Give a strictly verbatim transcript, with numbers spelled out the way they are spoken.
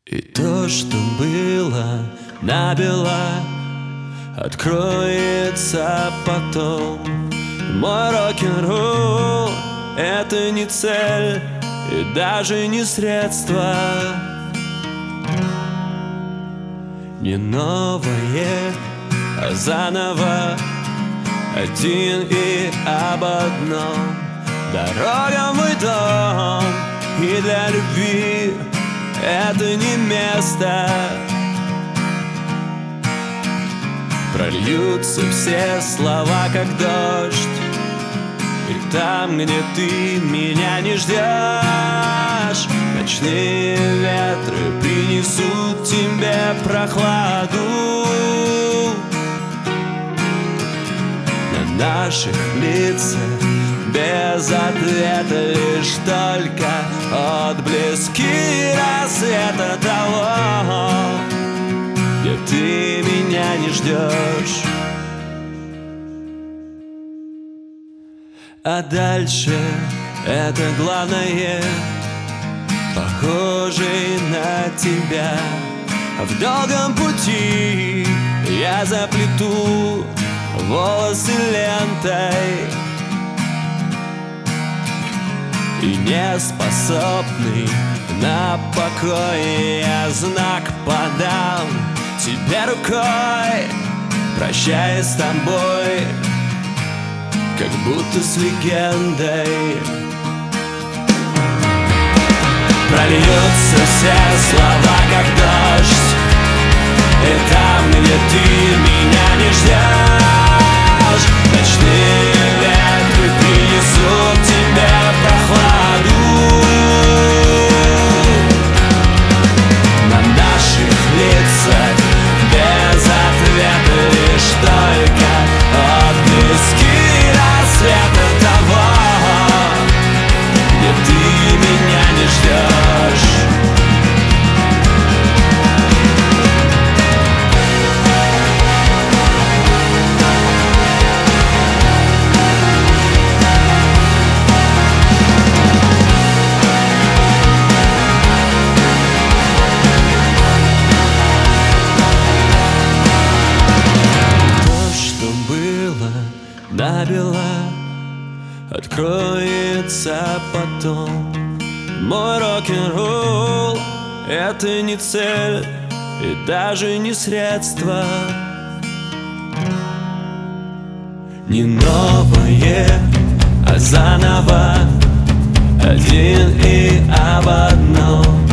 И то, что было набело, откроется потом. Мой рок-н-ролл — это не цель и даже не средство, не новое, а заново, один и об одном. Дорога в мой дом, и для любви это не место. Прольются все слова, как дождь, и там, где ты меня не ждешь, ночные ветры принесут тебе прохладу. На наших лицах без ответа лишь только отблески рассвета того, где ты меня не ждешь. А дальше это главное, похожий на тебя. В долгом пути я заплету волосы лентой, и не способный на покой я знак подам тебе рукой, прощаясь с тобой, как будто с легендой. Прольются все слова, как дождь, и там, где ты меня не ждешь, ночные ветры принесут тебе прохладу. На наших лицах без ответа лишь только отблески рассвета того, где ты меня не ждешь. Набело откроется потом. Мой рок-н-ролл — это не цель и даже не средство, не новое, а заново, один и об одном.